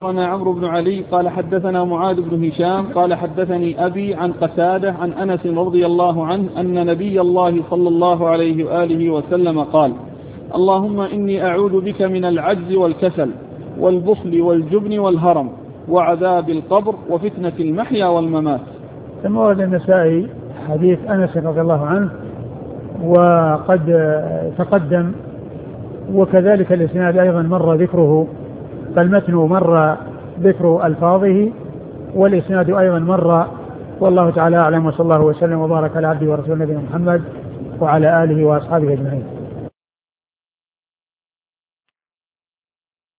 أنا عمرو بن علي قال حدثنا معاذ بن هشام قال حدثني أبي عن قتادة عن أنس رضي الله عنه أن نبي الله صلى الله عليه وآله وسلم قال: اللهم إني أعوذ بك من العجز والكسل والبخل والجبن والهرم وعذاب القبر وفتنة المحيا والممات. ثم ورد النسائي حديث أنس رضي الله عنه وقد تقدم، وكذلك الإسناد أيضا مر ذكره، فالمتن مر ذكر ألفاظه والإسناد أيضا مر، والله تعالى أعلم، وصلى الله وسلم وبارك على عبده ورسوله نبينا محمد وعلى آله وأصحابه أجمعين.